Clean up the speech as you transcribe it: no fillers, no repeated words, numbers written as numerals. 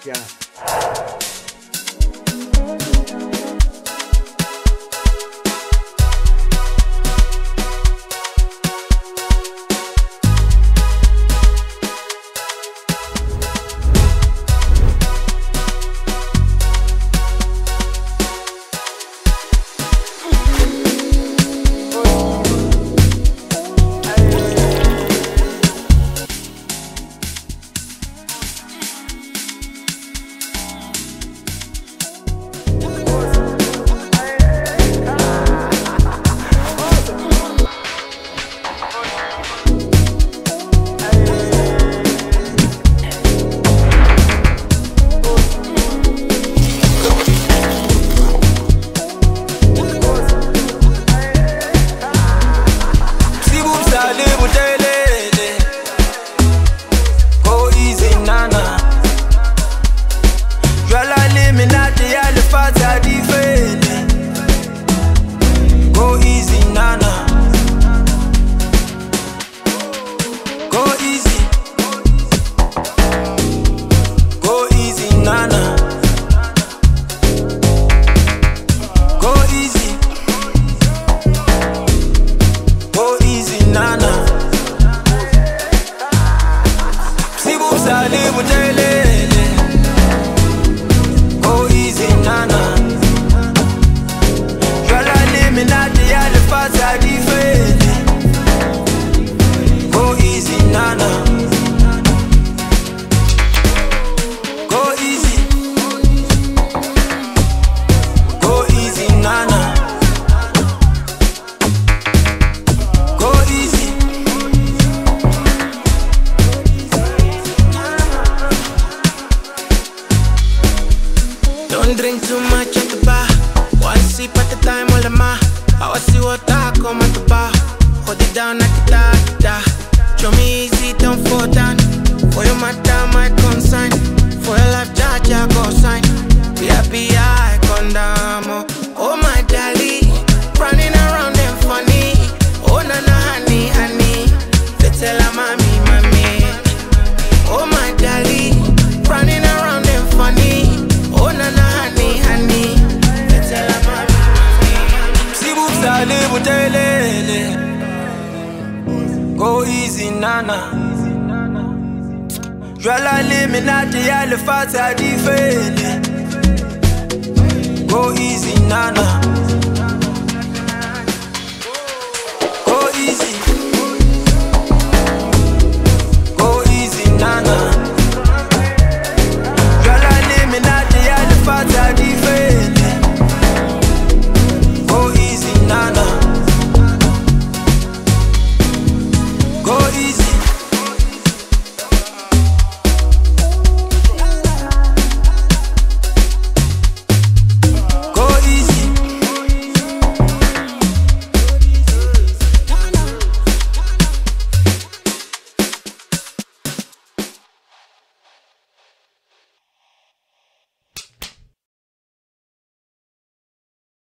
Don't drink too much at the bar. One sip at the time, all the ma. I see what I come at the bar. Hold it down, knock it down. Show me easy, don't fall down. For your matter, my consign. For your life, judge, I go sign. Be happy, I condemn. Oh my darling, running around them funny. Oh na na, honey, honey. They tell her, mommy, mommy. Oh my darling, running around them funny. Oh na na, honey, honey. They tell her, mommy, mommy. Si boobs are live daily. Go easy, nana. Jwala eliminati yale fata di fele. Go easy, nana. Go easy.